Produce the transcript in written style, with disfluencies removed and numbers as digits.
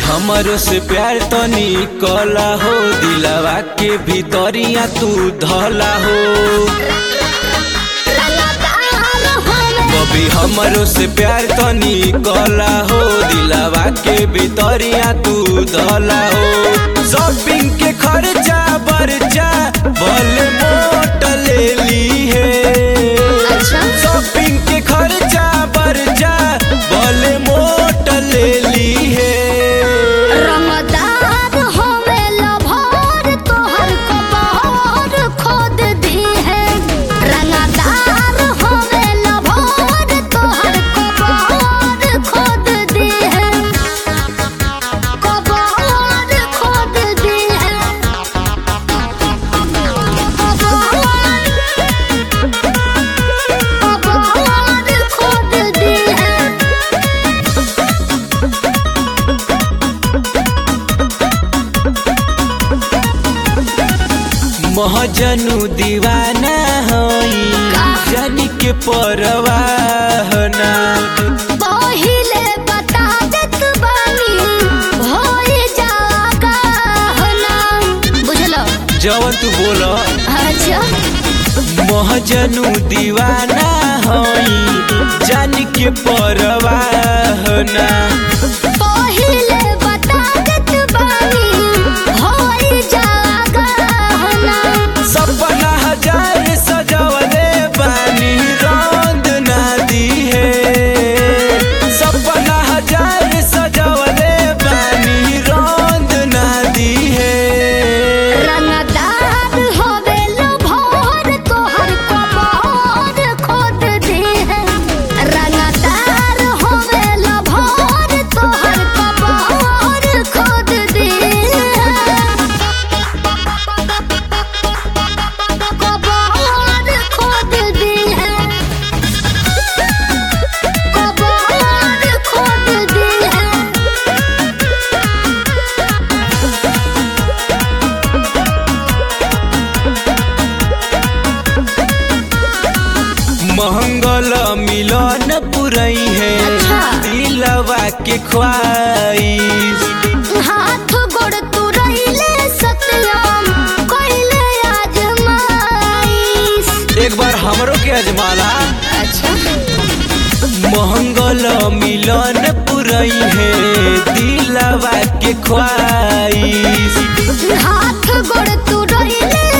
हमरो से प्यार तनी कला हो, दिलवा के भीतरिया तू धला हो। बबी हमरो से प्यार तनी कला हो, दिलवा के भीतरिया तू धला हो। शॉपिंग के खर्चा बर्चा भल मोट ले ली है, शॉपिंग के खर्चा बर्चा भल मोट ले ली है। महजनू दीवाना होई जानी के परवाह ना। पहिले बता देत बानी होई जागा ना, बुझलो जवन तू बोलो। अच्छा महजनू दीवाना होई जानी के परवाह ना। पहिले बता देत बानी होई जागा ना। सपना हजार सजवले बानी रंग ना दी है, सपना हजार सजवले बानी रंग ना दी है। रंगदार होवे लो भोर तोहर कपार खोद दे है, रंगदार होवे लो भोर तोहर कपार खोद दे है, कपार खोद दे है, कपार खोद दे है। मंगल मिलन पुरई है अच्छा। दिलवा के ख्वाहिश। हाथ गोड़ तू रहिले सत्यम कोइले आजमाइश। एक बार हमरो के अजमाला। अच्छा मंगल मिलन पुरई है दिलवा के ख्वाहिश। हाथ गोड़ तू रहिले